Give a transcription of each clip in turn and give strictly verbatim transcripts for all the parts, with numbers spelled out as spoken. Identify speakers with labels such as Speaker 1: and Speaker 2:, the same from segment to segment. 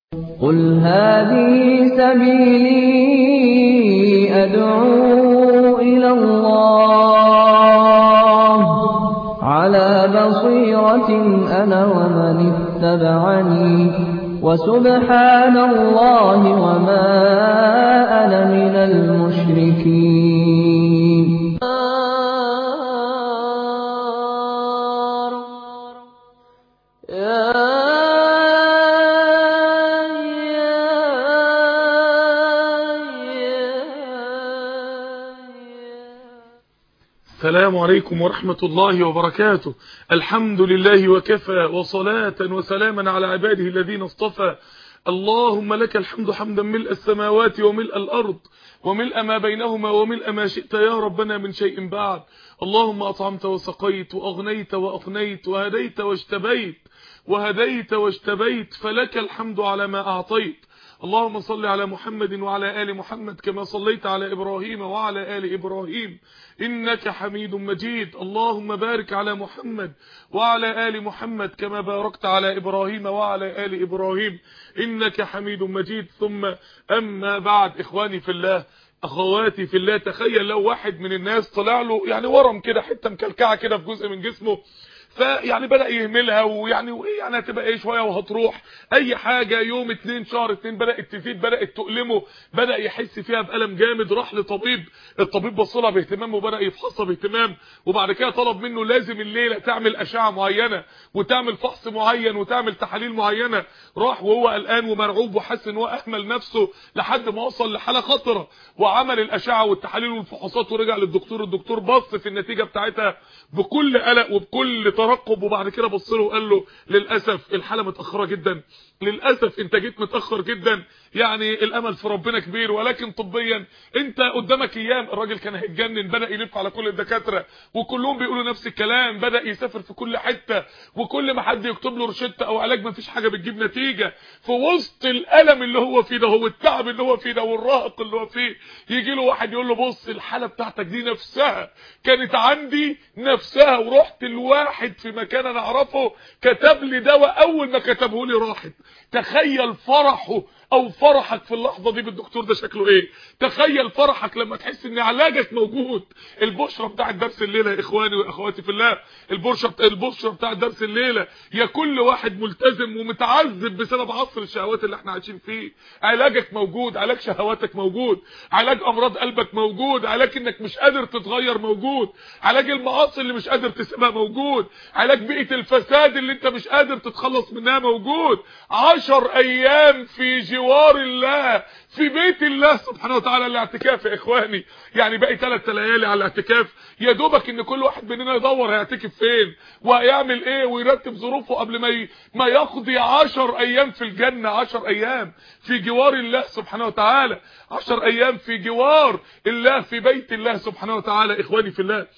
Speaker 1: قل هذه سبيلي أدعو إلى الله على بصيرة أنا ومن اتبعني وسبحان الله وما أنا من المشركين.
Speaker 2: السلام عليكم ورحمة الله وبركاته. الحمد لله وكفى وصلاة وسلاما على عباده الذين اصطفى. اللهم لك الحمد حمدا ملء السماوات وملء الأرض وملء ما بينهما وملء ما شئت يا ربنا من شيء بعد. اللهم أطعمت وسقيت وأغنيت وأقنيت وهديت واجتبيت وهديت واجتبيت فلك الحمد على ما أعطيت. اللهم صل على محمد وعلى آل محمد كما صليت على إبراهيم وعلى آل إبراهيم إنك حميد مجيد. اللهم بارك على محمد وعلى آل محمد كما باركت على إبراهيم وعلى آل إبراهيم إنك حميد مجيد. ثم أما بعد، إخواني في الله، أخواتي في الله، تخيل لو واحد من الناس طلع له يعني ورم كده، حتة مكلكعة كده في جزء من جسمه، فيعني بدأ يهملها، ويعني وايه يعني هتبقى ايه شويه وهتروح اي حاجه. يوم اتنين شهر اتنين بدأت تزيد، بدأت تؤلمه، بدأ يحس فيها بألم جامد. راح لطبيب، الطبيب بصلها باهتمام وبدأ يفحصها باهتمام، وبعد كده طلب منه لازم الليله تعمل اشعه معينه وتعمل فحص معين وتعمل تحاليل معينه. راح وهو قلقان ومرعوب وحس ان هو اهمل نفسه لحد ما وصل لحاله خطره، وعمل الاشعه والتحاليل والفحوصات ورجع للدكتور. الدكتور بص في النتيجه بتاعتها بكل قلق وبكل ترقب، وبعد كده بص له وقال له للاسف الحاله متاخره جدا، للاسف انت جيت متاخر جدا، يعني الامل في ربنا كبير ولكن طبيا انت قدامك ايام. الراجل كان هيتجنن، بدا يلف على كل الدكاتره وكلهم بيقولوا نفس الكلام، بدا يسافر في كل حته وكل ما حد يكتب له روشته او علاج مفيش حاجه بتجيب نتيجه. في وسط الالم اللي هو فيه ده والتعب اللي هو فيه ده والرهق اللي هو فيه، يجي له واحد يقول له بص الحاله بتاعتك دي نفسها كانت عندي نفسها، ورحت لواحد في مكان انا اعرفه كتب لي دواء، اول ما كتبه لي راحت. تخيل فرحه او فرحك في اللحظه دي بالدكتور ده شكله ايه. تخيل فرحك لما تحس ان علاجك موجود. البشرى بتاع درس الليله يا اخواني واخواتي في الله، البشرى البشرى بتاع درس الليله يا كل واحد ملتزم ومتعذب بسبب عصر الشهوات اللي احنا عايشين فيه، علاجك موجود، علاج شهواتك موجود، علاج امراض قلبك موجود، علاج انك مش قادر تتغير موجود، علاج المعاصي اللي مش قادر تسيبها موجود، علاج بيئه الفساد اللي انت مش قادر تتخلص منها موجود. عشر ايام في جوار الله في بيت الله سبحانه وتعالى. الاعتكاف يا اخواني يعني باقي ثلاث ليالي على الاعتكاف، يا دوبك ان كل واحد مننا يدور هيعتكف فين وهيعمل ايه ويرتب ظروفه قبل ما ي... ما يقضي عشر ايام في الجنه، عشر ايام في جوار الله سبحانه وتعالى، عشر ايام في جوار الله في بيت الله سبحانه وتعالى. اخواني في الله،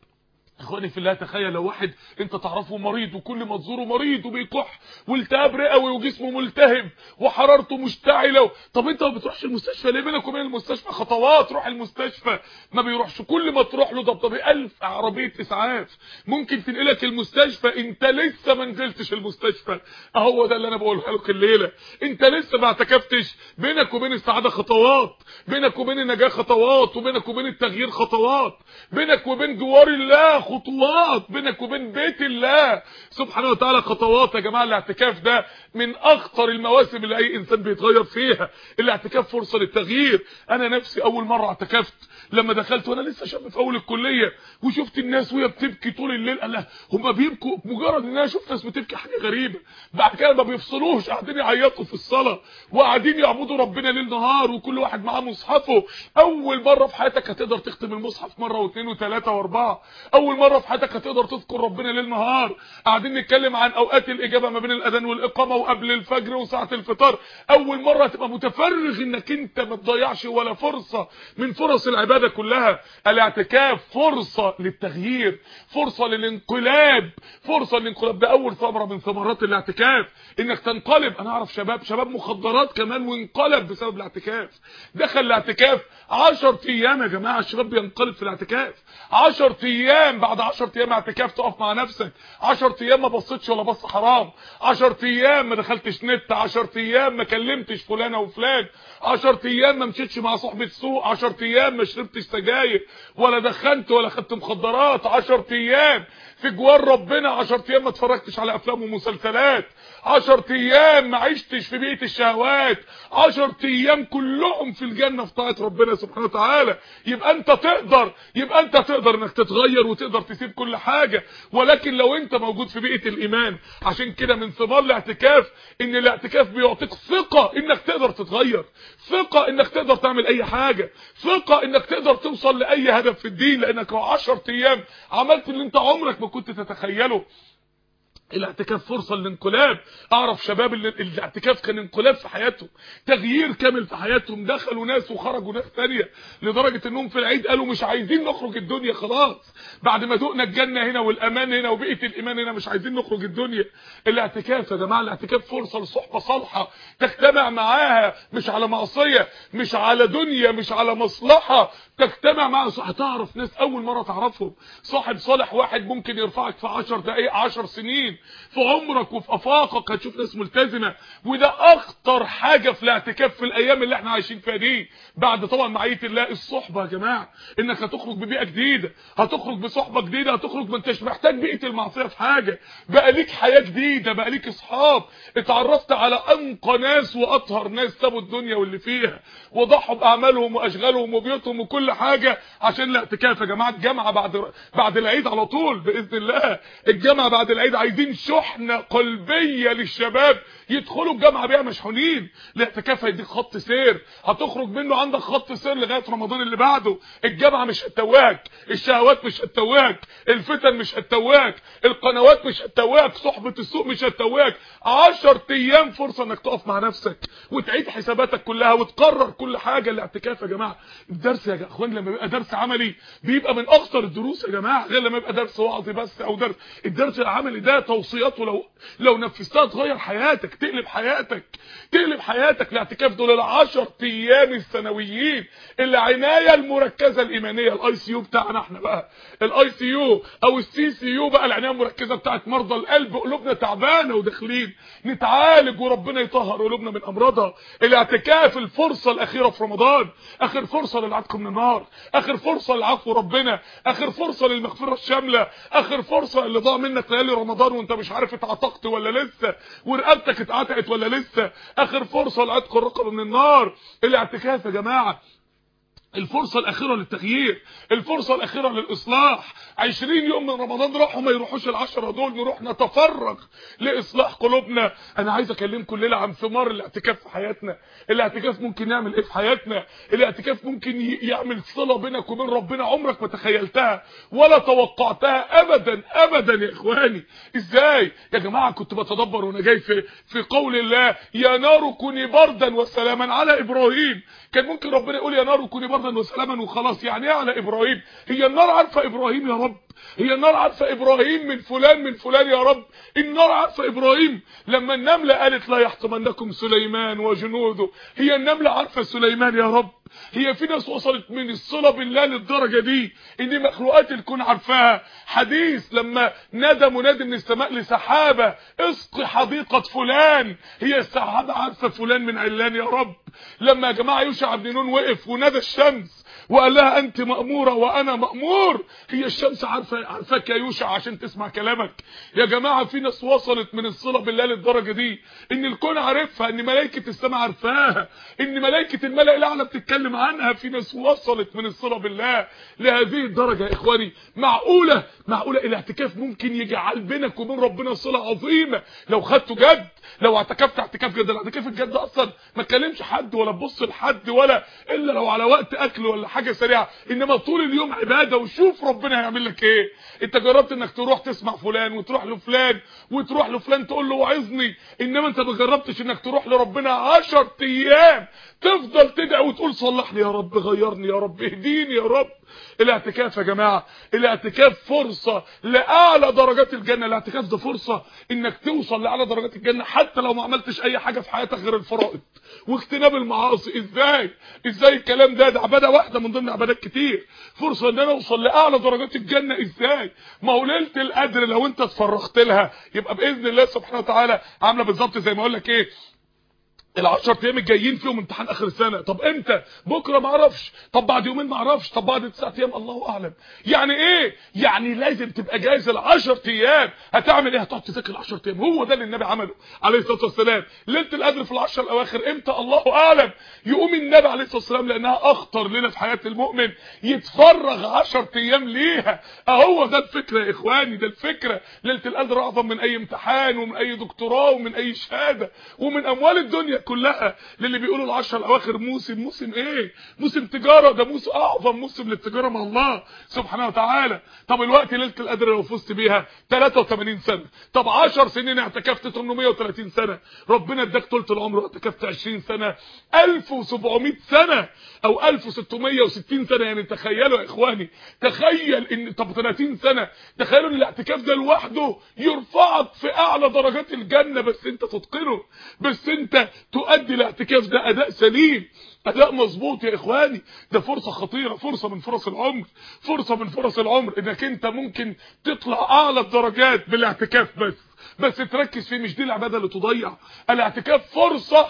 Speaker 2: اخواني في الله، تخيل لو واحد انت تعرفه مريض وكل ما تزوره مريض وبيكح والتهاب رئوي وجسمه ملتهب وحرارته مشتعله. طب انت ما بتروحش المستشفى ليه؟ بينك وبين المستشفى خطوات، روح المستشفى. ما بيروحش، كل ما تروح له طب طب ألف عربيه اسعاف ممكن تنقلك المستشفى، انت لسه ما نزلتش المستشفى. اهو ده اللي انا بقوله لك الليله، انت لسه ما اعتكفتش. بينك وبين السعاده خطوات، بينك وبين النجاه خطوات، وبينك وبين التغيير خطوات، بينك وبين جوار الله خطوات، بينك وبين بيت الله سبحانه وتعالى خطوات. يا جماعه الاعتكاف ده من اخطر المواسم اللي اي انسان بيتغير فيها. الاعتكاف فرصه للتغيير. انا نفسي اول مره اعتكفت لما دخلت وانا لسه شاب في اول الكليه، وشفت الناس وهي بتبكي طول الليل. الله، هم بيبكوا؟ مجرد ان انا اشوف ناس بتبكي حاجه غريبه. بعد كده ما بيفصلوش، قاعدين يعيطوا في الصلاه وقاعدين يعبدوا ربنا ليل نهار وكل واحد معاه مصحفه. اول مره في حياتك هتقدر تختم المصحف مره واثنين وثلاثه واربعه. اول مره في حياتك هتقدر تذكر ربنا ليل نهار. قاعدين نتكلم عن اوقات الاجابه ما بين الاذان والاقامه وقبل الفجر وساعه الفطار. اول مره هتبقى متفرغ انك انت ما تضيعش ولا فرصه من فرص العباده كلها. الاعتكاف فرصه للتغيير، فرصه للانقلاب، فرصه للانقلاب. ده اول ثمره من ثمرات الاعتكاف، انك تنقلب. انا اعرف شباب شباب مخدرات كمان وانقلب بسبب الاعتكاف. دخل الاعتكاف عشر ايام يا جماعه، الشباب بينقلب في الاعتكاف عشر ايام بعد عشرة ايام اعتكاف تقف مع نفسك، عشرة ايام ما بصيتش ولا بص حرام، عشرة ايام ما دخلتش نت، عشرة ايام ما كلمتش فلانه وفلان، عشرة ايام ما مشيتش مع صحبه سوق، عشرة ايام ما شربتش سجاير ولا دخنت ولا خدت مخدرات، عشرة ايام في جوار ربنا، عشرة ايام ما اتفرجتش على افلام ومسلسلات، عشرة ايام ما عشتش في بيئه الشهوات، عشرة ايام كلهم في الجنه في طاعه ربنا سبحانه وتعالى. يبقى انت تقدر يبقى انت تقدر انك تتغير وتقدر تسيب كل حاجه، ولكن لو انت موجود في بيئه الايمان. عشان كده من ثمار الاعتكاف ان الاعتكاف بيعطيك ثقه انك تقدر تتغير، ثقه انك تقدر تعمل اي حاجه، ثقه انك تقدر توصل لاي هدف في الدين، لانك عشرة ايام عملت اللي انت عمرك ما كنت تتخيله. الاعتكاف فرصه للانقلاب. اعرف شباب اللي الاعتكاف كان انقلاب في حياتهم، تغيير كامل في حياتهم، دخلوا ناس وخرجوا ناس ثانيه، لدرجه انهم في العيد قالوا مش عايزين نخرج الدنيا خلاص، بعد ما دقنا الجنه هنا والامان هنا وبيئه الايمان هنا مش عايزين نخرج الدنيا. الاعتكاف يا جماعه، الاعتكاف فرصه لصحبه صالحه تجتمع معاها، مش على معصيه، مش على دنيا، مش على مصلحه، تجتمع معاها. هتعرف ناس اول مره تعرفهم، صاحب صالح واحد ممكن يرفعك في عشر دقائق عشر سنين في عمرك وفي افاقك، هتشوف ناس ملتزمه. وده اخطر حاجه في الاعتكاف في الايام اللي احنا عايشين فيها دي، بعد طبعا معيه الله الصحبه يا جماعه، انك هتخرج ببيئه جديده، هتخرج بصحبه جديده، هتخرج ما انتش محتاج بيئه المعصيه في حاجه، بقى ليك حياه جديده، بقى ليك اصحاب، اتعرفت على انقى ناس واطهر ناس سابوا الدنيا واللي فيها وضحوا باعمالهم واشغالهم وبيوتهم وكل حاجه عشان الاعتكاف. يا جماعه الجامعه بعد بعد العيد على طول باذن الله، الجامعه بعد العيد عايزين شحنه قلبيه للشباب يدخلوا الجامعه بيها مشحونين. الاعتكاف هيديك خط سير هتخرج منه، عندك خط سير لغايه رمضان اللي بعده. الجامعه مش هتتوهك، الشهوات مش هتتوهك، الفتن مش هتتوهك، القنوات مش هتتوهك، صحبه السوق مش هتتوهك. عشرة ايام فرصه انك تقف مع نفسك وتعيد حساباتك كلها وتقرر كل حاجه. الاعتكاف يا جماعه الدرس يا اخوان لما بيبقى درس عملي بيبقى من اخطر الدروس يا جماعه، غير لما يبقى درس وعظي بس او درس. الدرس العملي ده توصياته لو لو نفذتها تغير حياتك، تقلب حياتك تقلب حياتك. الاعتكاف دول العشر ايام السنويين، العنايه المركزه الايمانيه، الاي سي يو بتاعنا احنا بقى، الاي سي يو او السي سي يو بقى، العنايه المركزه بتاعت مرضى القلب، قلوبنا تعبانه وداخلين نتعالج وربنا يطهر قلوبنا من امراضها. الاعتكاف الفرصه الاخيره في رمضان، اخر فرصه للعتق من النار، اخر فرصه لعفو ربنا، اخر فرصه للمغفره الشامله، اخر فرصه اللي ضاع منك ليالي رمضان وانت مش عارف اتعتقت ولا لسه، ورقبتك اتعتقت ولا لسه، اخر فرصه لعتق الرقبه من النار. الاعتكاف يا جماعه الفرصه الاخيره للتغيير، الفرصه الاخيره للاصلاح. عشرين يوم من رمضان راحوا ما يروحوش العشرة دول، نروح نتفرغ لاصلاح قلوبنا. انا عايز اكلمكم الليله عن ثمار الاعتكاف في حياتنا. الاعتكاف ممكن يعمل ايه في حياتنا؟ الاعتكاف ممكن يعمل صله بينك وبين ربنا عمرك ما تخيلتها ولا توقعتها ابدا ابدا يا اخواني. ازاي يا جماعه؟ كنت بتدبر وانا جاي في في قول الله يا نار كوني بردا وسلاما على ابراهيم. كان ممكن ربنا يقول يا نار كوني بردا وسلاما وخلاص، يعني ايه على ابراهيم؟ هي النار عارفه ابراهيم يا رب؟ هي النار عارفه ابراهيم من فلان من فلان يا رب؟ النار عارفه ابراهيم؟ لما النمله قالت لا يحطمنكم سليمان وجنوده، هي النمله عارفه سليمان يا رب؟ هي في ناس وصلت من الصله بالله للدرجه دي ان مخلوقات الكون عارفاها. حديث لما نادى منادي من السماء لسحابه اسقي حديقه فلان، هي السحابه عارفه فلان من علان يا رب. لما يا جماعه يوشع بن نون وقف ونادى الشمس وقال لها انت مأموره وانا مأمور، هي الشمس عارفه عارفاك يا يوشع عشان تسمع كلامك. يا جماعه في ناس وصلت من الصله بالله للدرجه دي ان الكون عارفها، ان ملائكه السماء عارفاها، ان ملائكه الملأ الاعلى بتتكلم عنها. في ناس وصلت من الصله بالله لهذه الدرجه يا اخواني. معقوله معقوله الاعتكاف ممكن يجعل بينك وبين ربنا صله عظيمه لو خدته جد، لو اعتكفت اعتكاف جد. الاعتكاف الجد اصلا ما تكلمش حد ولا تبص لحد ولا الا لو على وقت اكل ولا حاجه سريعه، انما طول اليوم عباده وشوف ربنا هيعمل لك ايه. انت جربت انك تروح تسمع فلان وتروح لفلان وتروح لفلان تقول له وعظني، انما انت ما جربتش انك تروح لربنا عشر ايام تفضل تدعي وتقول صلحني يا رب، غيرني يا رب، اهديني يا رب. الاعتكاف يا جماعه الاعتكاف فرصه لاعلى درجات الجنه. الاعتكاف ده فرصه انك توصل لاعلى درجات الجنه حتى لو ما عملتش اي حاجه في حياتك غير الفرائض واجتناب المعاصي. ازاي ازاي الكلام ده؟ ده عباده واحده من ضمن عبادات كتير. فرصه ان انا اوصل لاعلى درجات الجنه. ازاي؟ ما هو ليله القدر لو انت اتفرغت لها يبقى باذن الله سبحانه وتعالى عامله بالظبط زي ما اقول لك ايه، العشر ايام الجايين فيهم امتحان اخر السنه. طب امتى؟ بكره ما اعرفش، طب بعد يومين ما اعرفش، طب بعد تسعة ايام الله اعلم. يعني ايه؟ يعني لازم تبقى جاهز العشر ايام. هتعمل ايه؟ هتقعد تذاكر العشر ايام. هو ده اللي النبي عمله عليه الصلاه والسلام. ليله القدر في العشر الاواخر امتى؟ الله اعلم. يقوم النبي عليه الصلاه والسلام لانها اخطر لنا في حياه المؤمن يتفرغ عشر ايام ليها. اهو ده الفكره يا اخواني، ده الفكره. ليله القدر اعظم من اي امتحان ومن اي دكتوراه ومن اي شهاده ومن اموال الدنيا كلها. للي بيقولوا العشر الاواخر موسم، موسم ايه؟ موسم تجاره. ده موسم اعظم موسم للتجاره مع الله سبحانه وتعالى. طب الوقت ليله القدر لو فزت بيها ثلاثة وثمانين سنه، طب عشر سنين اعتكفت ثمانمائة وثلاثين سنه، ربنا اداك طول العمر واعتكفت عشرين سنه، ألف وسبعمائة سنه او ألف وستمائة وستين سنه. يعني تخيلوا يا اخواني، تخيل ان طب ثلاثين سنه، تخيلوا ان الاعتكاف ده لوحده يرفعك في اعلى درجات الجنه. بس انت تتقنه، بس انت تؤدي الاعتكاف ده اداء سليم، اداء مظبوط يا اخواني. ده فرصه خطيره، فرصه من فرص العمر، فرصه من فرص العمر انك انت ممكن تطلع اعلى الدرجات بالاعتكاف. بس بس تركز فيه، مش دي العباده اللي تضيع. الاعتكاف فرصه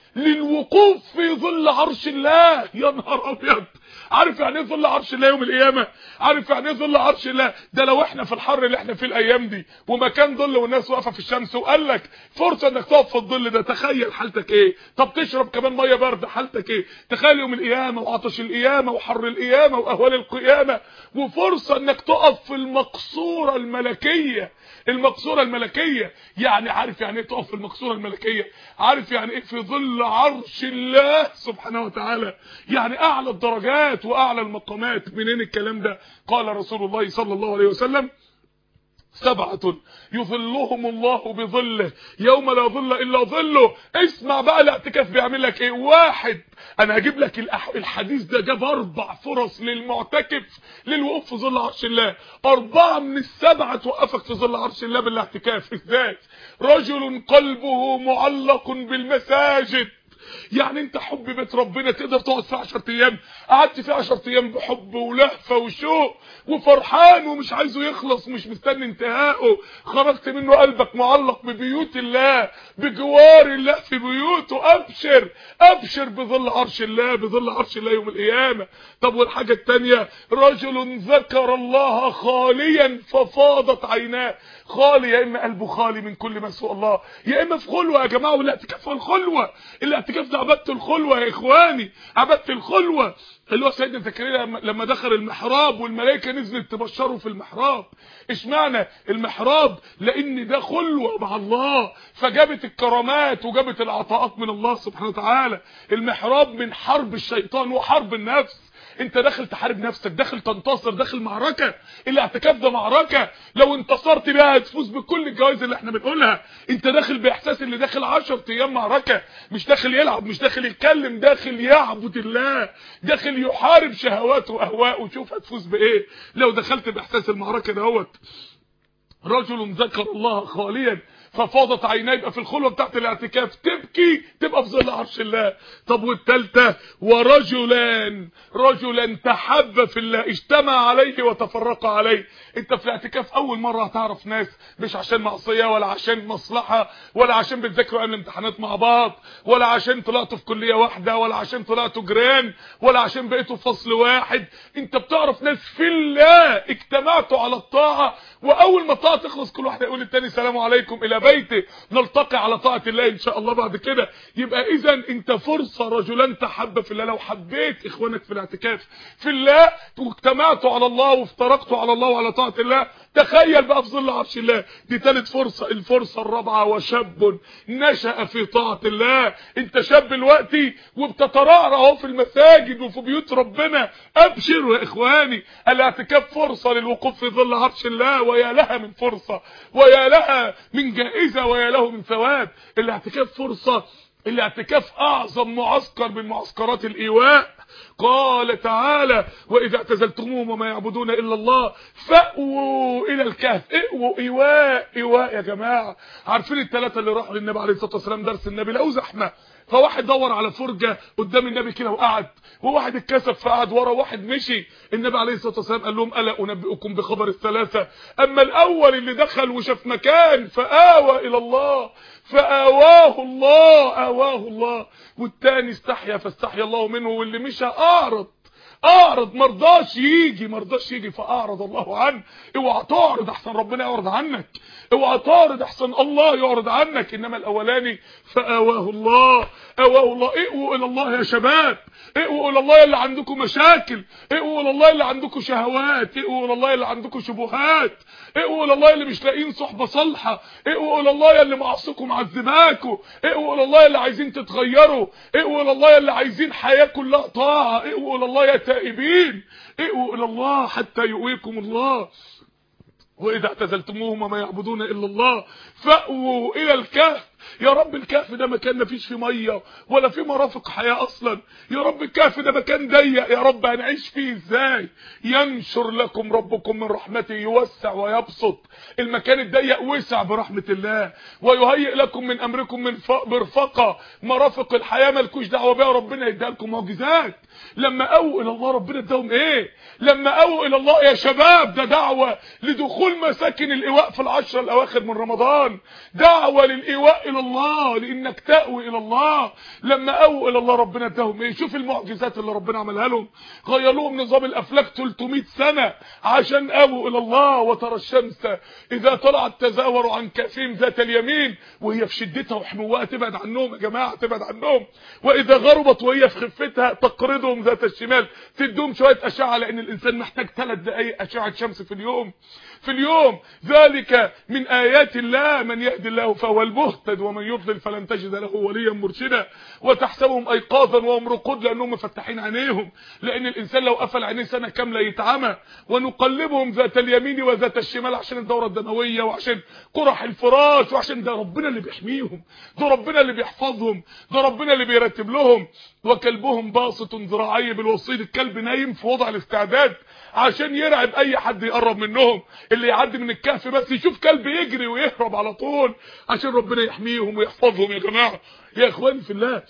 Speaker 2: للوقوف في ظل عرش الله. يا نهار ابيض، عارف يعني ايه ظل عرش الله يوم القيامه؟ عارف يعني ايه ظل عرش الله؟ ده لو احنا في الحر اللي احنا فيه الايام دي ومكان ظل والناس واقفه في الشمس وقال لك فرصه انك تقف في الظل ده، تخيل حالتك ايه؟ طب تشرب كمان ميه بارده، حالتك ايه؟ تخيل يوم القيامه وعطش القيامه وحر القيامه واهوال القيامه، وفرصه انك تقف في المقصوره الملكيه. المقصوره الملكيه يعني عارف يعني ايه تقف في المقصوره الملكيه؟ عارف يعني ايه في ظل عرش الله سبحانه وتعالى؟ يعني اعلى الدرجات واعلى المقامات. منين الكلام ده؟ قال رسول الله صلى الله عليه وسلم: سبعة يظلهم الله بظله يوم لا ظل الا ظله. اسمع بقى الاعتكاف بيعمل لك ايه. واحد، انا هجيب لك الحديث ده جاب اربع فرص للمعتكف للوقوف في ظل عرش الله. اربعه من السبعه توقفك في ظل عرش الله بالاعتكاف. ازاي؟ رجل قلبه معلق بالمساجد. يعني انت حب بيت ربنا تقدر تقعد في عشرة ايام، قعدت في عشرة ايام بحب ولهفه وشوق وفرحان ومش عايزه يخلص ومش مستني انتهائه، خرجت منه قلبك معلق ببيوت الله، بجوار الله في بيوته. ابشر ابشر بظل عرش الله، بظل عرش الله يوم القيامه. طب والحاجه الثانيه، رجل ذكر الله خاليا ففاضت عيناه. خالي، يا اما قلبه خالي من كل ما سوى الله، يا اما في خلوه. يا جماعه والاعتكاف في الخلوه، الاعتكاف ده عباده الخلوه يا اخواني، عباده الخلوه. اللي هو سيدنا زكريا لما دخل المحراب والملائكه نزلت تبشره في المحراب. اشمعنى المحراب؟ لان ده خلوه مع الله، فجابت الكرامات وجابت العطاءات من الله سبحانه وتعالى. المحراب من حرب الشيطان وحرب النفس. انت داخل تحارب نفسك، داخل تنتصر، داخل معركه. الاعتكاف ده معركه، لو انتصرت بيها هتفوز بكل الجوائز اللي احنا بنقولها. انت داخل باحساس اللي داخل عشرة ايام معركه، مش داخل يلعب، مش داخل يتكلم، داخل يعبد الله، داخل يحارب شهواته واهواءه. وشوف هتفوز بايه لو دخلت باحساس المعركه دهوت. رجل ذكر الله خاليا ففاضت عيناه، يبقى في الخلوه بتاعت الاعتكاف تبكي، تبقى في ظل عرش الله. طب والثالثه، ورجلان رجلا تحب في الله اجتمع عليه وتفرق عليه. انت في الاعتكاف اول مره هتعرف ناس، مش عشان معصيه ولا عشان مصلحه ولا عشان بتذاكروا قبل الامتحانات مع بعض ولا عشان طلعتوا في كليه واحده ولا عشان طلعتوا جيران ولا عشان بقيتوا في فصل واحد. انت بتعرف ناس في الله اجتمعتوا على الطاعه، واول ما الطاعه تخلص كل واحد يقول للتاني سلام عليكم الى بيته، نلتقي على طاعه الله ان شاء الله بعد كده. يبقى اذا انت فرصه، رجلان تحب في الله. لو حبيت اخوانك في الاعتكاف في الله واجتمعتوا على الله وافترقتوا على الله وعلى طاعه الله، تخيل بقى في ظل عرش الله. دي ثالث فرصه. الفرصه الرابعه، وشاب نشأ في طاعه الله. انت شاب دلوقتي وبتترعرع اهو في المساجد وفي بيوت ربنا. ابشروا يا اخواني، الاعتكاف فرصه للوقوف في ظل عرش الله، ويا لها من فرصه، ويا لها من جائزه، ويا له من ثواب. الاعتكاف فرصه. الاعتكاف اعظم معسكر من معسكرات الايواء. قال تعالى واذا اعتزلتموهم وما يعبدون الا الله فاووا الى الكهف. اقووا ايواء ايواء يا جماعه. عارفين الثلاثه اللي راحوا للنبي عليه الصلاه والسلام درس النبي لقوا زحمه، فواحد دور على فرجه قدام النبي كده وقعد، وواحد اتكسف فقعد ورا، واحد مشي. النبي عليه الصلاه والسلام قال لهم الا انبئكم بخبر الثلاثه؟ اما الاول اللي دخل وشاف مكان فآوى الى الله فآواه الله آواه الله، والتاني استحيا فاستحيا الله منه، واللي مشى اعرض اعرض مرضاش يجي مرضاش يجي فاعرض الله عنه. اوعى تعرض احسن ربنا يعرض عنك، اوعى تعرض احسن الله يعرض عنك. انما الاولاني فآواه الله آواه الله. اقووا الى الله يا شباب، اقووا الى الله اللي عندكم مشاكل، اقووا الى الله اللي عندكم شهوات، اقووا الى الله اللي عندكم شبهات، اقووا الى الله اللي مش لاقيين صحبه صالحه، اقووا الى الله اللي معصيكم معذباكم، اقووا الى الله اللي عايزين تتغيروا، اقووا الى الله اللي عايزين حياه كلها طاعه، اقووا الى الله يا تائبين، اقووا الى الله حتى يؤويكم الله. واذا اعتزلتموهم وما يعبدون الا الله فاووا الى الكهف. يا رب الكهف ده مكان ما فيش فيه ميه ولا فيه مرافق حياه اصلا، يا رب الكهف ده مكان ضيق، يا رب هنعيش فيه ازاي؟ ينشر لكم ربكم من رحمته، يوسع ويبسط. المكان الضيق وسع برحمه الله، ويهيئ لكم من امركم من مرفقه، مرافق الحياه مالكوش دعوه بيها، ربنا يديها لكم معجزات. لما اووا الى الله ربنا اداهم ايه؟ لما اووا الى الله يا شباب ده دعوه لدخول مساكن الايواء في العشر الاواخر من رمضان، دعوه للايواء الى الله، لانك تأوي الى الله. لما اووا الى الله ربنا اداهم ايه؟ شوف المعجزات اللي ربنا عملها لهم، غير لهم نظام الافلاك ثلاثمائة سنه عشان اووا الى الله. وترى الشمس اذا طلعت تزاور عن كافهم ذات اليمين وهي في شدتها وحموها تبعد عنهم يا جماعه، تبعد عنهم، واذا غربت وهي في خفتها تقرضهم ذات الشمال، تدوم شويه اشعه، لان الانسان محتاج ثلاث دقائق اشعه شمس في اليوم في اليوم. ذلك من ايات الله، من يهدي الله فهو المهتد ومن يضلل فلن تجد له وليا مرشدا. وتحسبهم ايقاظا وهم رقود لانهم مفتحين عينيهم، لان الانسان لو قفل عينيه سنه كامله يتعمى. ونقلبهم ذات اليمين وذات الشمال عشان الدوره الدمويه وعشان قرح الفراش، وعشان ده ربنا اللي بيحميهم، ده ربنا اللي بيحفظهم، ده ربنا اللي بيرتب لهم. وكلبهم باسط ذراعيه بالوصيد، الكلب نايم في وضع الاستعداد عشان يرعب اي حد يقرب منهم. اللي يعدي من الكهف بس يشوف كلب يجري ويهرب على طول عشان ربنا يحميهم ويحفظهم. يا جماعه يا اخواني في الله،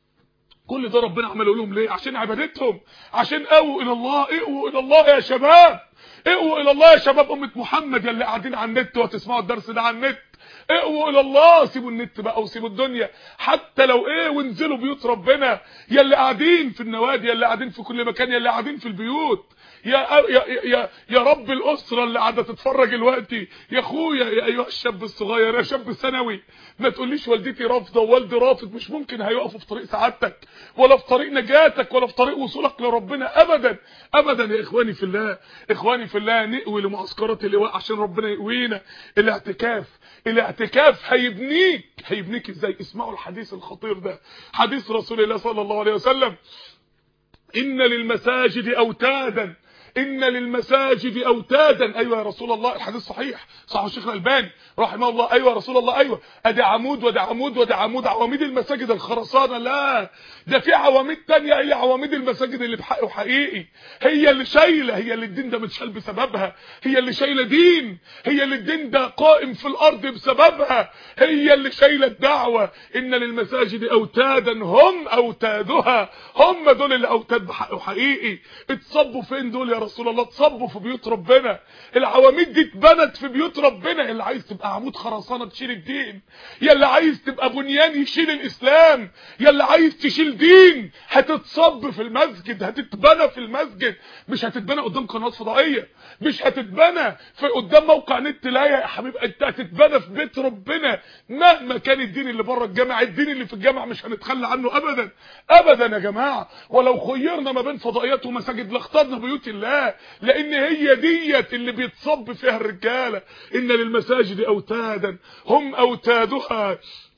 Speaker 2: كل ده ربنا عمله لهم ليه؟ عشان عبادتهم، عشان اووا الى الله. اقووا الى الله يا شباب، اقووا الى الله يا شباب. امه محمد يا اللي قاعدين على النت وهتسمعوا الدرس ده على النت، اقووا الى الله. سيبوا النت بقى وسيبوا الدنيا حتى لو ايه، وانزلوا بيوت ربنا. يا اللي قاعدين في النوادي، يا اللي قاعدين في كل مكان، يا اللي قاعدين في البيوت، يا يا يا يا رب الاسره اللي قاعده تتفرج دلوقتي، يا اخويا يا ايها الشاب الصغير، يا شاب ثانوي، ما تقوليش والدتي رافضه ووالدي رافض. مش ممكن هيقفوا في طريق سعادتك ولا في طريق نجاتك ولا في طريق وصولك لربنا ابدا ابدا. يا اخواني في الله، اخواني في الله، نقوي لمعسكرات اللواء عشان ربنا يقوينا. الاعتكاف الاعتكاف هيبنيك هيبنيك ازاي؟ اسمعوا الحديث الخطير ده، حديث رسول الله صلى الله عليه وسلم: ان للمساجد اوتادا، ان للمساجد اوتادا. ايوه يا رسول الله، الحديث صحيح، صح الشيخ الالباني رحمه الله. ايوه يا رسول الله، ايوه ادي عمود وده عمود وده عمود، عواميد المساجد الخرسانه. لا، ده في عواميد تانية، هي عواميد المساجد اللي بحقه حقيقي، هي اللي شايله، هي اللي الدين ده متشال بسببها، هي اللي شايله دين، هي اللي الدين ده قائم في الارض بسببها، هي اللي شايله الدعوه. ان للمساجد اوتادا هم اوتادها، هم دول اللي اوتاد بحقه حقيقي. اتصبوا فين دول يا رسول الله؟ تصبوا في بيوت ربنا. العواميد دي اتبنت في بيوت ربنا. اللي عايز تبقى عمود خرسانه تشيل الدين، يا اللي عايز تبقى بنيان يشيل الاسلام، يا اللي عايز تشيل دين، هتتصب في المسجد، هتتبنى في المسجد، مش هتتبنى قدام قناه فضائيه، مش هتتبنى في قدام موقع نت. لا يا حبيب، انت هتتبنى في بيت ربنا. مهما كان الدين اللي بره الجامع، الدين اللي في الجامع مش هنتخلى عنه ابدا ابدا يا جماعه. ولو خيرنا ما بين فضائيات ومساجد لاخترنا بيوت الله، لان هي ديت اللي بيتصب فيها الرجاله. ان للمساجد اوتادا هم اوتادها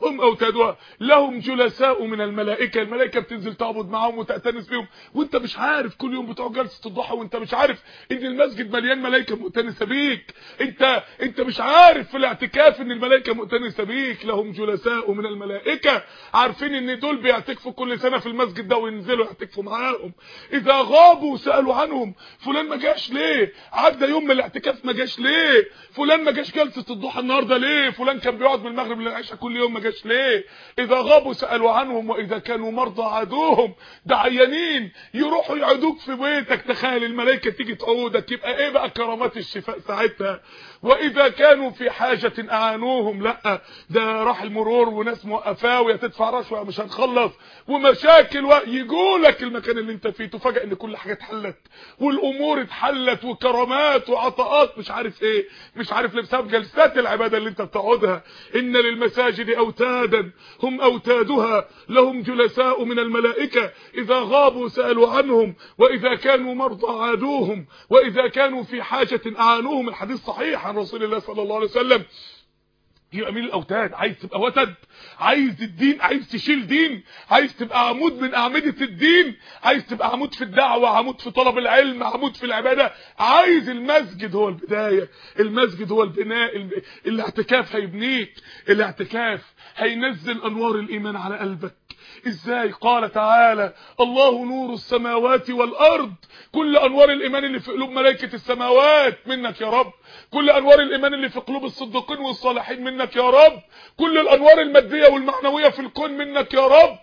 Speaker 2: هم أوتادها لهم جلساء من الملائكة، الملائكة بتنزل تعبد معاهم وتأتنس بهم، وانت مش عارف كل يوم بتوع جلسة الضحى وانت مش عارف ان المسجد مليان ملائكة مؤتنسة بيك، انت انت مش عارف في الاعتكاف ان الملائكة مؤتنسة بيك. لهم جلساء من الملائكة، عارفين ان دول بيعتكفوا كل سنة في المسجد ده وينزلوا يعتكفوا معاهم. اذا غابوا سألوا عنهم، فلان ما جاش ليه؟ عدى يوم من الاعتكاف ما جاش ليه؟ فلان ما جاش جلسة الضحى النهارده ليه؟ فلان كان بيقعد من المغرب للعشاء كل يوم ما جاش ليه؟ اذا غابوا سألوا عنهم، واذا كانوا مرضى عادوهم، ده عيانين يروحوا يعودوك في بيتك. تخيل الملائكة تيجي تعودك، يبقى ايه بقى كرامات الشفاء ساعتها؟ واذا كانوا في حاجة اعانوهم، لا ده راح المرور وناس موقفاه ويا تدفع رشوه مش هنخلص ومشاكل، ويجولك المكان اللي انت فيه تفاجئ ان كل حاجه اتحلت والامور اتحلت وكرامات وعطاءات مش عارف ايه، مش عارف ليه، بسبب جلسات العباده اللي انت بتقعدها. ان للمساجد اوتادا هم اوتادها لهم جلساء من الملائكه اذا غابوا سالوا عنهم، واذا كانوا مرضى عادوهم، واذا كانوا في حاجه اعانوهم. الحديث صحيح عن رسول الله صلى الله عليه وسلم. يبقى مين الاوتاد؟ عايز تبقى وتد، عايز الدين، عايز تشيل دين، عايز تبقى عمود من اعمده الدين، عايز تبقى عمود في الدعوه، عمود في طلب العلم، عمود في العباده. عايز المسجد هو البدايه، المسجد هو البناء. الاعتكاف هيبنيك، الاعتكاف هينزل انوار الايمان على قلبك. ازاي؟ قال تعالى: الله نور السماوات والارض. كل انوار الايمان اللي في قلوب ملائكه السماوات منك يا رب، كل انوار الايمان اللي في قلوب الصديقين والصالحين منك يا رب، كل الانوار الماديه والمعنويه في الكون منك يا رب.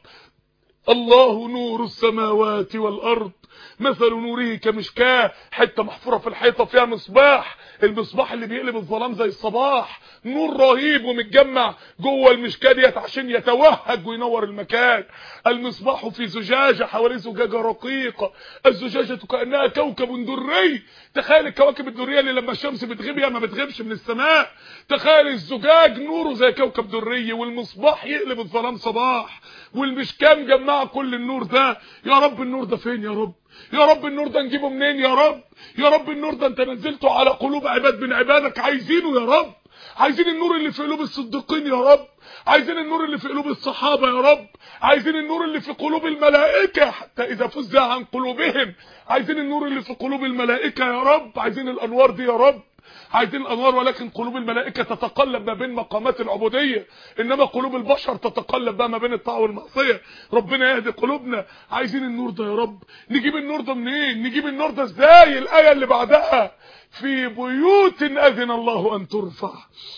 Speaker 2: الله نور السماوات والارض مثل نوره كمشكاه، حته محفوره في الحيطه فيها مصباح، المصباح اللي بيقلب الظلام زي الصباح، نور رهيب ومتجمع جوه المشكاه ديت عشان يتوهج وينور المكان. المصباح في زجاجه، حواليه زجاجه رقيقه، الزجاجه كانها كوكب دري. تخيل الكواكب الدريه اللي لما الشمس بتغيب هي ما بتغيبش من السماء، تخيل الزجاج نوره زي كوكب دري، والمصباح يقلب الظلام صباح، والمشكاه مجمعه كل النور ده. يا رب النور ده فين يا رب؟ يا رب النور ده نجيبه منين يا رب؟ يا رب النور ده انت نزلته على قلوب عباد من عبادك، عايزينه يا رب، عايزين النور اللي في قلوب الصديقين يا رب، عايزين النور اللي في قلوب الصحابه يا رب، عايزين النور اللي في قلوب الملائكه حتى اذا فزع عن قلوبهم، عايزين النور اللي في قلوب الملائكه يا رب، عايزين الانوار دي يا رب، عايزين الانوار. ولكن قلوب الملائكه تتقلب ما بين مقامات العبوديه، انما قلوب البشر تتقلب بقى ما بين الطاعه والمعصيه. ربنا يهدي قلوبنا. عايزين النور ده يا رب. نجيب النور ده منين؟ نجيب النور ده ازاي؟ الايه اللي بعدها: في بيوت اذن الله ان ترفع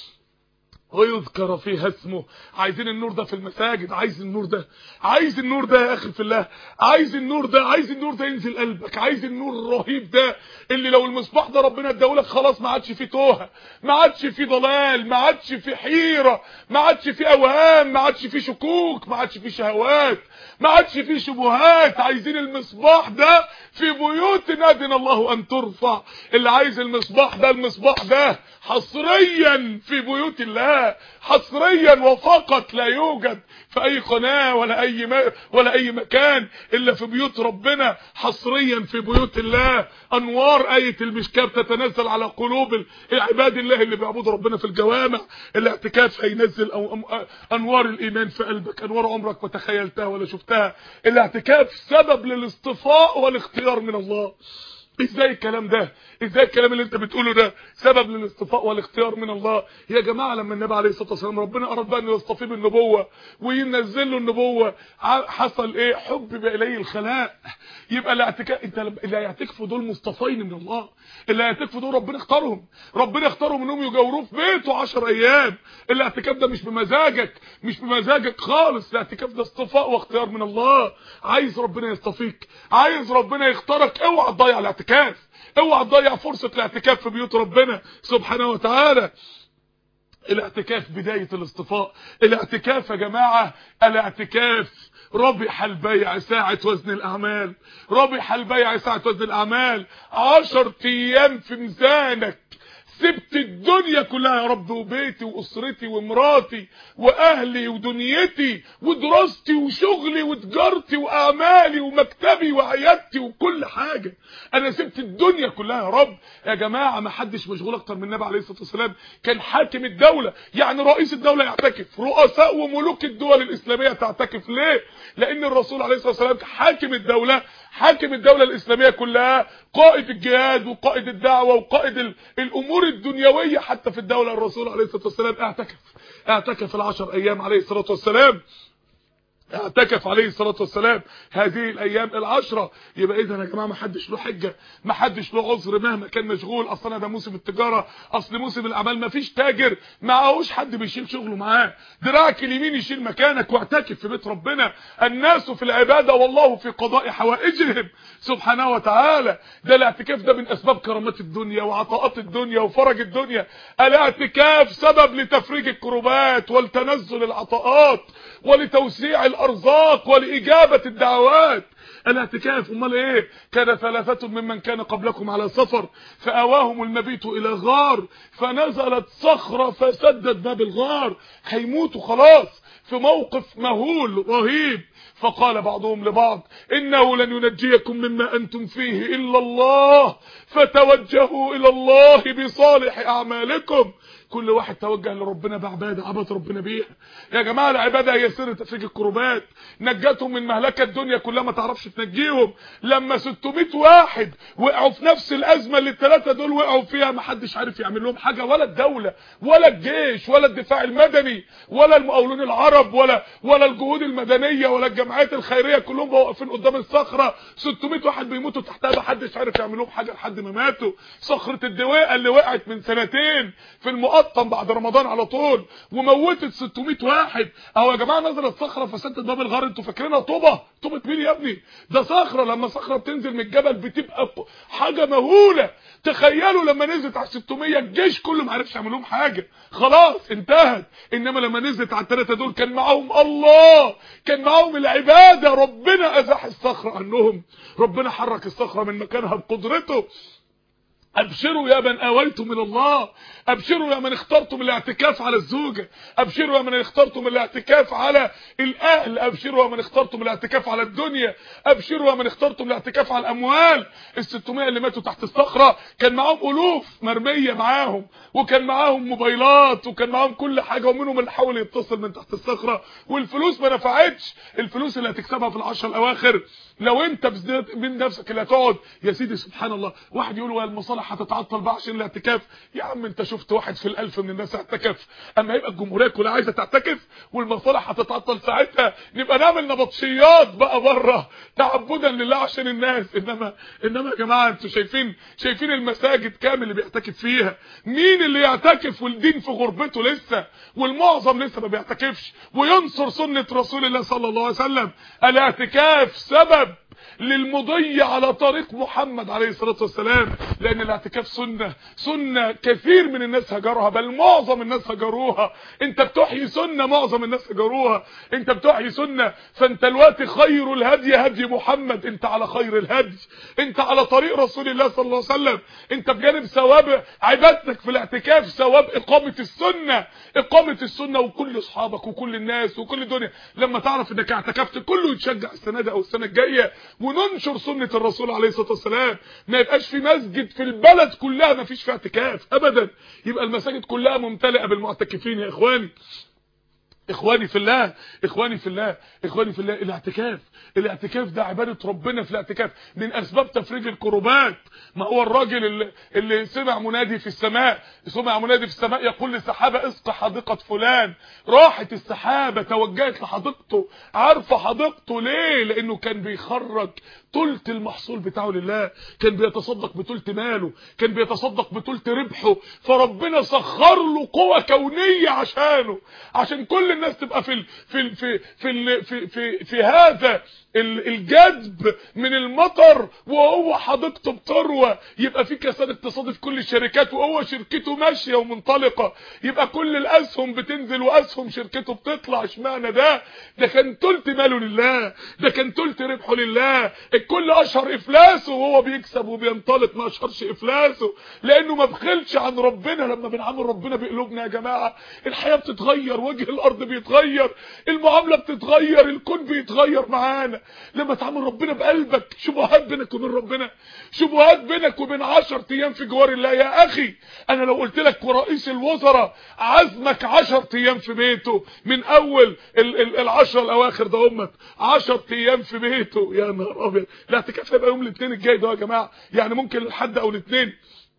Speaker 2: ويذكر فيها اسمه. عايزين النور ده في المساجد، عايز النور ده، عايز النور ده يا اخي في الله، عايز النور ده، عايز النور ده ينزل قلبك، عايز النور الرهيب ده اللي لو المصباح ده ربنا اداهولك خلاص ما عادش فيه توهه، ما عادش فيه ضلال، ما عادش فيه حيره، ما عادش فيه اوهام، ما عادش فيه شكوك، ما عادش فيه شهوات، ما عادش فيه شبهات. عايزين المصباح ده في بيوت اذن الله ان ترفع. اللي عايز المصباح ده، المصباح ده حصريا في بيوت الله، حصريا وفقط، لا يوجد في اي قناه ولا اي م... ولا اي مكان الا في بيوت ربنا، حصريا في بيوت الله. انوار ايه المشكاه بتتنزل على قلوب العباد الله اللي بيعبدوا ربنا في الجوامع. الاعتكاف هينزل أو... انوار الايمان في قلبك، انوار عمرك ما تخيلتها ولا شفتها. الاعتكاف سبب للاصطفاء والاختيار من الله. ازاي الكلام ده؟ ازاي الكلام اللي انت بتقوله ده سبب للاصطفاء والاختيار من الله؟ يا جماعه لما النبي عليه الصلاه والسلام ربنا اراد بقى انه يصطفيه بالنبوه وينزل له النبوه، حصل ايه؟ حبب اليه الخلاء. يبقى الاعتكاف، انت اللي هيعتكفوا دول مصطفين من الله، اللي هيعتكفوا دول ربنا اختارهم، ربنا اختارهم انهم يجاوروه في بيته عشر ايام. الاعتكاف ده مش بمزاجك، مش بمزاجك خالص، الاعتكاف ده اصطفاء واختيار من الله. عايز ربنا يصطفيك، عايز ربنا يختارك، اوعى تضيع الاعتكاف، اوعى تضيع فرصه الاعتكاف في بيوت ربنا سبحانه وتعالى. الاعتكاف بدايه الاصطفاء. الاعتكاف يا جماعه، الاعتكاف ربح البيع ساعه وزن الاعمال، ربح البيع ساعه وزن الاعمال. عشر ايام في ميزانك، سبت الدنيا كلها يا رب، وبيتي واسرتي ومراتي واهلي ودنيتي ودراستي وشغلي وتجارتي واعمالي ومكتبي وعيادتي وكل حاجه، انا سبت الدنيا كلها يا رب. يا جماعه ما حدش مشغول اكتر من النبي عليه الصلاه والسلام، كان حاكم الدوله، يعني رئيس الدوله يعتكف، رؤساء وملوك الدول الاسلاميه تعتكف. ليه؟ لان الرسول عليه الصلاه والسلام حاكم الدوله، حاكم الدوله الاسلاميه كلها، قائد الجهاد وقائد الدعوه وقائد الامور الدنيويه حتى في الدوله. الرسول عليه الصلاه والسلام اعتكف اعتكف العشر ايام عليه الصلاه والسلام، اعتكف عليه الصلاه والسلام هذه الايام العشره. يبقى اذا يا جماعه ما حدش له حجه، ما حدش له عذر مهما كان مشغول. اصلا ده موسم التجاره، اصل موسم الاعمال، ما فيش تاجر معهوش حد بيشيل شغله معاه، دراعك اليمين يشيل مكانك. واعتكف في بيت ربنا، الناس في العباده والله في قضاء حوائجهم سبحانه وتعالى. ده الاعتكاف ده من اسباب كرامات الدنيا وعطاءات الدنيا وفرج الدنيا. الاعتكاف سبب لتفريج الكروبات ولتنزل العطاءات ولتوسيع الارزاق ولاجابه الدعوات. الاعتكاف امال ايه؟ كان ثلاثه ممن كان قبلكم على سفر فاواهم المبيت الى غار فنزلت صخره فسدت باب الغار، هيموتوا خلاص في موقف مهول رهيب. فقال بعضهم لبعض انه لن ينجيكم مما انتم فيه الا الله فتوجهوا الى الله بصالح اعمالكم. كل واحد توجه لربنا بعباده عبد ربنا بيها. يا جماعه العباده هي سر تفريج الكروبات، نجتهم من مهلكه الدنيا كلها ما تعرفش تنجيهم. لما ستمائة واحد وقعوا في نفس الازمه اللي الثلاثه دول وقعوا فيها، ما حدش عارف يعمل لهم حاجه، ولا الدوله ولا الجيش ولا الدفاع المدني ولا المقاولون العرب ولا ولا الجهود المدنيه ولا الجمعيات الخيريه، كلهم واقفين قدام الصخره. ستمائة واحد بيموتوا تحتها، ما حدش عارف يعمل لهم حاجه لحد ما ماتوا. صخره الدويقه اللي وقعت من سنتين في المقطم بعد رمضان على طول وموتت ستمائة واحد، اهو يا جماعه نزلت صخره فسدت باب الغار. انتوا فاكرينها طوبه؟ طوبه مين يا ابني؟ ده صخره. لما صخره بتنزل من الجبل بتبقى حاجه مهوله. تخيلوا لما نزلت على ستمائة الجيش كله ما عرفش يعمل لهم حاجه، خلاص انتهت. انما لما نزلت على الثلاثه دول كان معاهم الله، كان معاهم العباده، ربنا ازاح الصخره عنهم، ربنا حرك الصخره من مكانها بقدرته. ابشروا يا من اويتم من الله، ابشروا يا من اخترتم الاعتكاف على الزوجه، ابشروا يا من اخترتم الاعتكاف على الاهل، ابشروا يا من اخترتم الاعتكاف على الدنيا، ابشروا يا من اخترتم الاعتكاف على الاموال. الستمائة اللي ماتوا تحت الصخره كان معاهم الوف مرميه معاهم، وكان معاهم موبايلات، وكان معاهم كل حاجه، ومنهم اللي حاول يتصل من تحت الصخره، والفلوس ما نفعتش. الفلوس اللي هتكسبها في العشر الاواخر لو انت من نفسك اللي هتقعد يا سيدي سبحان الله. واحد يقول ويا المصالح هتتعطل بقى عشان الاعتكاف. يا عم انت شفت واحد في الالف من الناس اعتكف؟ اما يبقى الجمهوريه كلها عايزه تعتكف والمصالح هتتعطل، ساعتها نبقى نعمل نبطشيات بقى بره تعبدا لله عشان الناس. انما انما يا جماعه انتوا شايفين شايفين المساجد كامل اللي بيعتكف فيها. مين اللي يعتكف والدين في غربته لسه، والمعظم لسه ما بيعتكفش وينصر سنه رسول الله صلى الله عليه وسلم؟ الاعتكاف سبب للمضي على طريق محمد عليه الصلاه والسلام، لان الاعتكاف سنه سنه كثير من الناس هجرها، بل معظم الناس هجروها. انت بتحيي سنه معظم الناس هجروها، انت بتحيي سنه. فانت الوقت خير الهدي هدي محمد، انت على خير الهدي، انت على طريق رسول الله صلى الله عليه وسلم. انت بجانب ثواب عبادتك في الاعتكاف ثواب اقامه السنه، اقامه السنه. وكل اصحابك وكل الناس وكل الدنيا لما تعرف انك اعتكفت كله يتشجع السنه دي او السنه الجايه، وننشر سنه الرسول عليه الصلاه والسلام. ما يبقاش في مسجد في البلد كلها ما فيش فيه اعتكاف ابدا، يبقى المساجد كلها ممتلئه بالمعتكفين. يا اخواني اخواني في الله اخواني في الله اخواني في الله الاعتكاف الاعتكاف ده عباده ربنا. في الاعتكاف من اسباب تفريج الكروبات. ما هو الراجل اللي, اللي سمع منادي في السماء، سمع منادي في السماء يقول للسحابه اسق حديقه فلان، راحت السحابه توجهت لحديقته. عارفه حديقته ليه؟ لانه كان بيخرج ثلث المحصول بتاعه لله، كان بيتصدق بثلث ماله، كان بيتصدق بثلث ربحه. فربنا سخر له قوه كونيه عشانه، عشان كل الناس تبقى في ال في ال في في ال في, في, في هذا الجذب من المطر وهو حديقته بتروى، يبقى في كساد اقتصادي في كل الشركات وهو شركته ماشيه ومنطلقه، يبقى كل الاسهم بتنزل واسهم شركته بتطلع. اشمعنى ده؟ ده كان تلت ماله لله، ده كان تلت ربحه لله. الكل اشهر افلاسه وهو بيكسب وبينطلق، ما اشهرش افلاسه لانه ما بخلش عن ربنا. لما بنعامل ربنا بقلوبنا يا جماعه الحياه بتتغير، وجه الارض بيتغير، المعامله بتتغير، الكون بيتغير معانا. لما تعامل ربنا بقلبك، شبهات بينك وبين ربنا، شبهات بينك وبين عشر ايام في جوار الله. يا اخي انا لو قلت لك ورئيس الوزراء عزمك عشر ايام في بيته، من اول العشرة الاواخر ده امك عشر ايام في بيته، يا نهار ابيض. الاعتكاف هيبقى يوم الاثنين الجاي ده يا جماعه، يعني ممكن الحد او الاثنين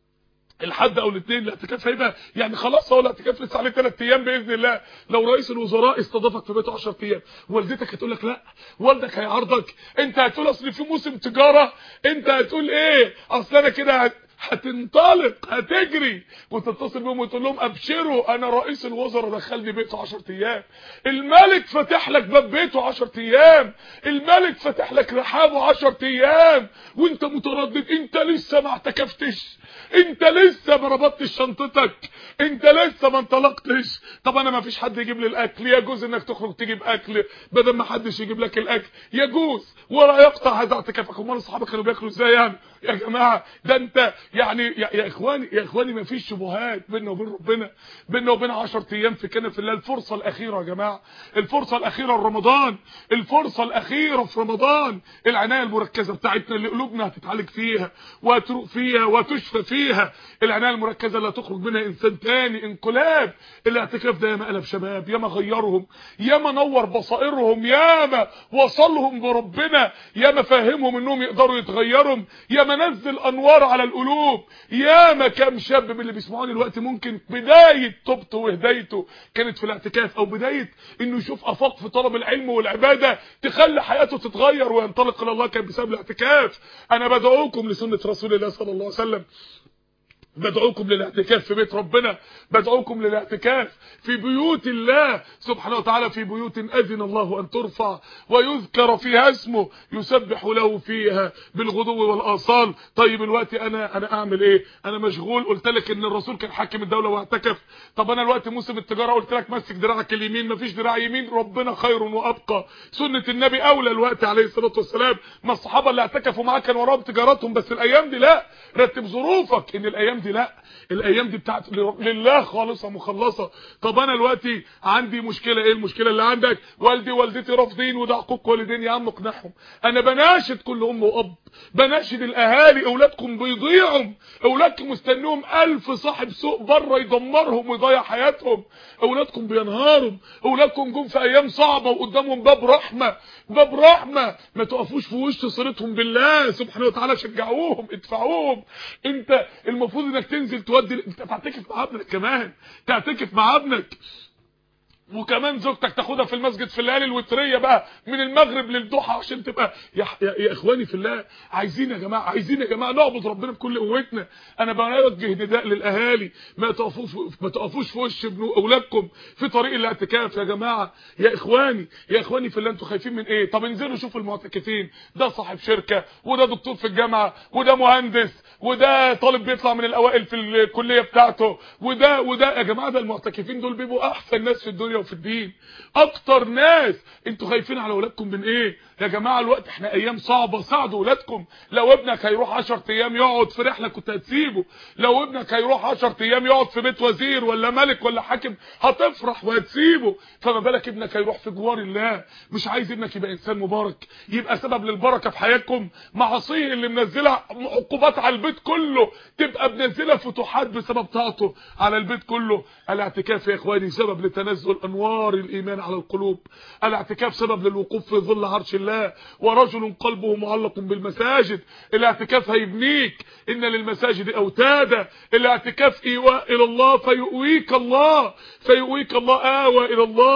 Speaker 2: الحد او الاثنين الاعتكاف هيبقى يعني خلاص. هو الاعتكاف لسه عليه ثلاث ايام باذن الله. لو رئيس الوزراء استضافك في بيته عشر ايام، والدتك هتقول لك لا، والدك هيعارضك، انت هتقول اصل في موسم تجاره، انت هتقول ايه اصل انا كده هتنطلق هتجري، وتتصل بهم وتقول لهم ابشروا انا رئيس الوزراء دخلني بيته عشر ايام، الملك فتح لك باب بيته عشر ايام، الملك فتح لك رحابه عشر ايام، وانت متردد، انت لسه ما اعتكفتش، انت لسه ما ربطتش شنطتك، انت لسه ما انطلقتش. طب انا ما فيش حد يجيب لي الاكل، يجوز انك تخرج تجيب اكل بدل ما حدش يجيب لك الاكل، يجوز، ولا يقطع هذا اعتكافك. امال اصحابك كانوا بياكلوا ازاي يعني يا جماعه؟ ده انت يعني يا, يا اخواني يا اخواني ما فيش شبهات بيننا وبين ربنا، بيننا وبين عشر ايام في كنف الله. الفرصه الاخيره يا جماعه، الفرصه الاخيره لرمضان، الفرصه الاخيره في رمضان، العنايه المركزه بتاعتنا اللي قلوبنا هتتعالج فيها وهتروق فيها وتشفى فيها، العنايه المركزه اللي هتخرج منها انسان تاني، انقلاب. الاعتكاف ده ياما قلب شباب، ياما غيرهم، ياما نور بصائرهم، ياما وصلهم بربنا، ياما فهمهم انهم يقدروا يتغيروا، ياما نزل انوار على القلوب. ياما كام شاب من اللي بيسمعوني دلوقتي ممكن بدايه توبته وهدايته كانت في الاعتكاف، او بدايه انه يشوف افاق في طلب العلم والعباده تخلي حياته تتغير وينطلق الى الله كان بسبب الاعتكاف. انا بدعوكم لسنه رسول الله صلى الله عليه وسلم، بدعوكم للاعتكاف في بيت ربنا، بدعوكم للاعتكاف في بيوت الله سبحانه وتعالى، في بيوت اذن الله ان ترفع ويذكر فيها اسمه يسبح له فيها بالغدو والاصال. طيب الوقت انا انا اعمل ايه؟ انا مشغول. قلت لك ان الرسول كان حاكم الدوله واعتكف. طب انا الوقت موسم التجاره، قلت لك مسك دراعك اليمين، مفيش دراع يمين، ربنا خير وابقى، سنه النبي اولى الوقت عليه الصلاه والسلام. ما الصحابه اللي اعتكفوا معاه كان وراهم تجارتهم، بس الايام دي لا، رتب ظروفك ان الايام دي لا، الايام دي بتاعت لله خالصه مخلصه. طب انا دلوقتي عندي مشكله، ايه المشكله اللي عندك؟ والدي والدتي رافضين وده حقوق والدين، يا عم اقنعهم. انا بناشد كل ام واب، بناشد الاهالي، اولادكم بيضيعوا، اولادكم مستنيهم الف صاحب سوق بره يدمرهم ويضيع حياتهم، اولادكم بينهاروا، اولادكم جم في ايام صعبه وقدامهم باب رحمه، باب رحمه، ما تقفوش في وش صلتهم بالله سبحانه وتعالى، شجعوهم، ادفعوهم. انت المفروض انك تنزل تودي، انت تعتكف مع ابنك، كمان تعتكف مع ابنك، وكمان زوجتك تاخدها في المسجد في الليالي الوتريه بقى من المغرب للضحى عشان تبقى يا, يا, يا اخواني في الله. عايزين يا جماعه، عايزين يا جماعه نعبد ربنا بكل قوتنا. انا بوجه نداء للاهالي، ما تقفوش ما تقفوش في وش اولادكم في طريق الاعتكاف يا جماعه. يا اخواني يا اخواني في الله، انتوا خايفين من ايه؟ طب انزلوا شوفوا المعتكفين، ده صاحب شركه، وده دكتور في الجامعه، وده مهندس، وده طالب بيطلع من الاوائل في الكليه بتاعته، وده وده يا جماعه، ده المعتكفين دول بيبقوا احسن ناس في الدنيا وفي الدين، اكتر ناس. انتوا خايفين على اولادكم من ايه يا جماعه؟ الوقت احنا ايام صعبه، ساعدوا اولادكم. لو ابنك هيروح عشر ايام يقعد في رحله كنت هتسيبه، لو ابنك هيروح عشر ايام يقعد في بيت وزير ولا ملك ولا حاكم هتفرح وهتسيبه، فما بالك ابنك هيروح في جوار الله. مش عايز ابنك يبقى انسان مبارك، يبقى سبب للبركه في حياتكم. معاصيه اللي منزله عقوبات على البيت كله تبقى منزله فتوحات بسبب طاعته على البيت كله. الاعتكاف يا اخواني سبب لتنزل انوار الايمان على القلوب، الاعتكاف سبب للوقوف في ظل عرش الله، ورجل قلبه معلق بالمساجد. الاعتكاف هيبنيك، ان للمساجد اوتادا. الاعتكاف ايواء الى الله، فيؤويك الله، فيؤويك الله، آوى الى الله،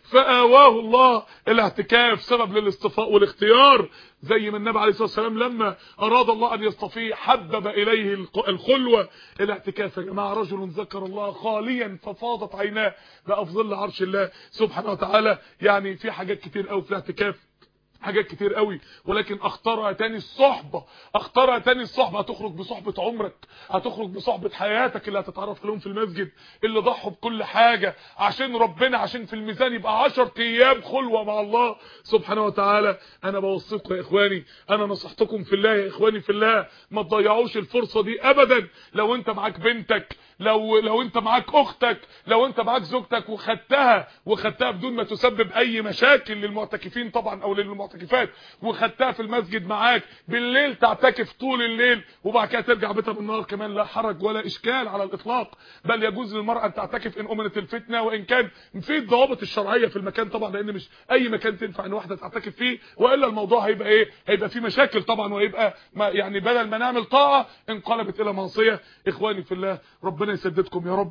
Speaker 2: فآواه الله. الاعتكاف سبب للاصطفاء والاختيار، زي ما النبي عليه الصلاة والسلام لما أراد الله أن يصطفيه حبب إليه الخلوة. الاعتكاف يا جماعة، رجل ذكر الله خاليا ففاضت عيناه بقى في ظل عرش الله سبحانه وتعالى. يعني في حاجات كتير قوي في الاعتكاف، حاجات كتير قوي، ولكن اختارها تاني الصحبة، اختارها تاني الصحبة. هتخرج بصحبة عمرك، هتخرج بصحبة حياتك اللي هتتعرف لهم في المسجد، اللي ضحوا بكل حاجة عشان ربنا، عشان في الميزان يبقى عشر ايام خلوة مع الله سبحانه وتعالى. انا بوصيكم يا اخواني، انا نصحتكم في الله يا اخواني في الله، ما تضيعوش الفرصة دي ابدا. لو انت معاك بنتك، لو لو انت معاك اختك، لو انت معاك زوجتك وخدتها وخدتها بدون ما تسبب اي مشاكل للمعتكفين طبعا او للمعتكفات، وخدتها في المسجد معاك بالليل تعتكف طول الليل وبعد كده ترجع بيتها بالنهار، كمان لا حرج ولا اشكال على الاطلاق. بل يجوز للمرأة ان تعتكف ان امنت الفتنة، وان كان في الضوابط الشرعية في المكان طبعا، لان مش اي مكان تنفع ان واحدة تعتكف فيه، والا الموضوع هيبقى ايه، هيبقى فيه مشاكل طبعا، وهيبقى ما يعني بدل ما نعمل طاعة انقلبت الى معصية. اخواني في الله، ربنا يسددكم يا رب،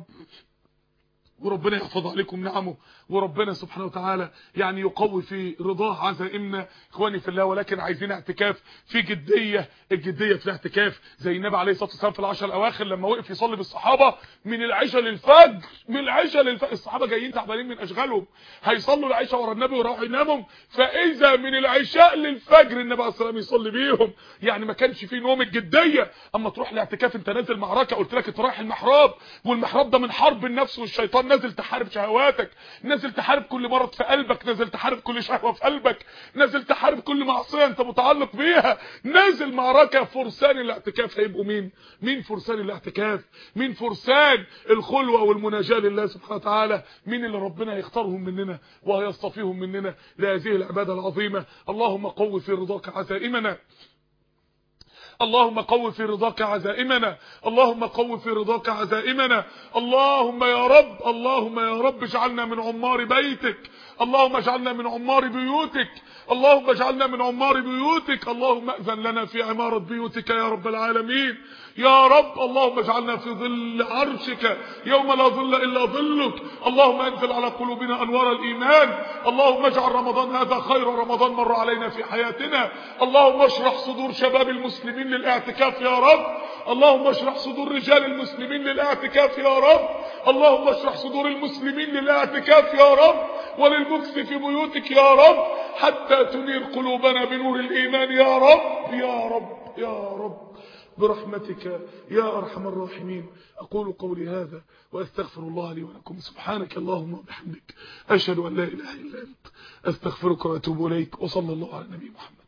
Speaker 2: وربنا يحفظ عليكم نعمه، وربنا سبحانه وتعالى يعني يقوي في رضاه عزائمنا اخواني في الله. ولكن عايزين اعتكاف في جديه، الجديه في الاعتكاف زي النبي عليه الصلاه والسلام في العشر الاواخر لما وقف يصلي بالصحابه من العشاء للفجر، من العشاء للفجر، الصحابه جايين تعبانين من اشغالهم، هيصلوا العشاء ورا النبي ويروحوا يناموا، فاذا من العشاء للفجر النبي عليه الصلاه والسلام يصلي بيهم. يعني ما كانش فيه نوم. الجديه اما تروح الاعتكاف انت نازل معركه، قلت لك انت رايح المحراب، والمحراب ده من حرب النفس والشيطان، نازل تحارب شهواتك، نازل تحارب كل مرض في قلبك، نازل تحارب كل شهوه في قلبك، نازل تحارب كل معصيه انت متعلق بيها، نازل معركه. فرسان الاعتكاف هيبقوا مين؟ مين فرسان الاعتكاف؟ مين فرسان الخلوه والمناجاه لله سبحانه وتعالى؟ مين اللي ربنا هيختارهم مننا وهيصطفيهم مننا لهذه العباده العظيمه؟ اللهم قو في رضاك عزائمنا، اللهم قو في رضاك عزائمنا، اللهم قو في رضاك عزائمنا. اللهم يا رب، اللهم يا رب اجعلنا من عمار بيتك، اللهم اجعلنا من عمار بيوتك، اللهم اجعلنا من عمار بيوتك. اللهم اذن لنا في عمارة بيوتك يا رب العالمين يا رب. اللهم اجعلنا في ظل عرشك يوم لا ظل الا ظلك. اللهم انزل على قلوبنا انوار الايمان. اللهم اجعل رمضان هذا خير رمضان مر علينا في حياتنا. اللهم اشرح صدور شباب المسلمين للاعتكاف يا رب. اللهم اشرح صدور رجال المسلمين للاعتكاف يا رب. اللهم اشرح صدور المسلمين للاعتكاف يا رب وللمكث في بيوتك يا رب، حتى تنير قلوبنا بنور الايمان يا رب يا رب يا رب برحمتك يا ارحم الراحمين. اقول قولي هذا واستغفر الله لي ولكم. سبحانك اللهم وبحمدك، اشهد ان لا اله الا انت، استغفرك واتوب اليك، وصلى الله على النبي محمد.